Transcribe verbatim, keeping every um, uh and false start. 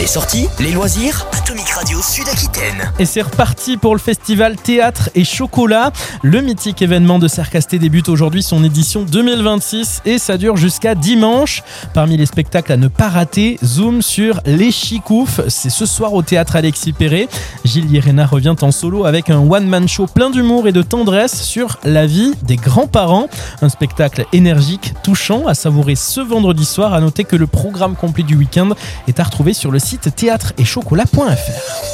Les sorties, les loisirs, Atomic Radio Sud-Aquitaine. Et c'est reparti pour le festival Théâtre et Chocolat. Le mythique événement de Sercasté débute aujourd'hui son édition deux mille vingt-six et ça dure jusqu'à dimanche. Parmi les spectacles à ne pas rater, zoom sur Les Chicoufs. C'est ce soir au théâtre Alexis Perret. Gilles Llerena revient en solo avec un one-man show plein d'humour et de tendresse sur la vie des grands-parents. Un spectacle énergique, touchant, à savourer ce vendredi soir. À noter que le programme complet du week-end est à retrouver sur le site théâtre et chocolat point f r.